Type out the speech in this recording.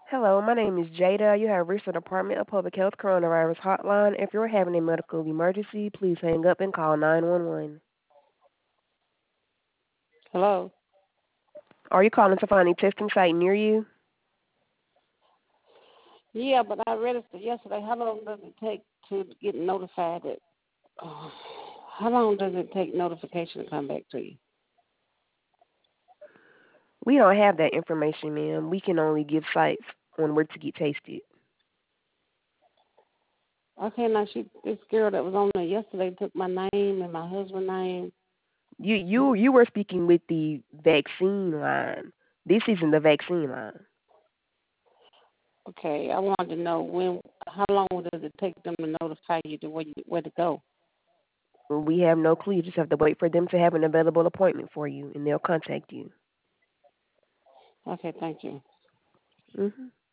Hello, my name is Jada. You have reached the Department of Public Health Coronavirus Hotline. If you're having a medical emergency, please hang up and call 911. Hello. Are you calling to find a testing site near you? Yeah, but I registered yesterday. How long does it take to get notified that? Uh, how long does it take notification to come back to you? We don't have that information, ma'am. We can only give sites on where to get tested. Okay, now this girl that was on there yesterday took my name and my husband's name. You were speaking with the vaccine line. This isn't the vaccine line. Okay, I wanted to know how long does it take them to notify you where to go? We have no clue. You just have to wait for them to have an available appointment for you, and they'll contact you. Okay, thank you. Mhm.